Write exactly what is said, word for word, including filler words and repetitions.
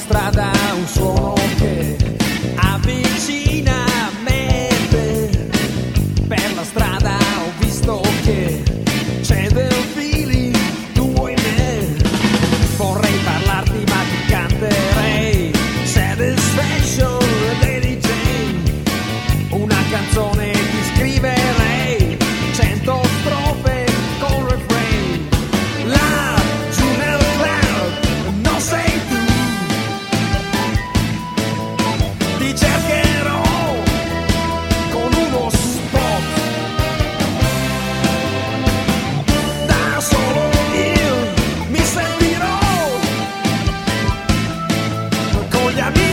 strada un suono che avvicina me e te. Per la strada ho visto che c'è del feeling tu e me. Vorrei parlarti ma ti canterei Satisfaction Lady Jane. Una canzone ti scriverei, cento strofe con refrain. Là giù nel cloud non sei tu, ti cercherò con uno spot. Da solo io mi sentirò con gli amici.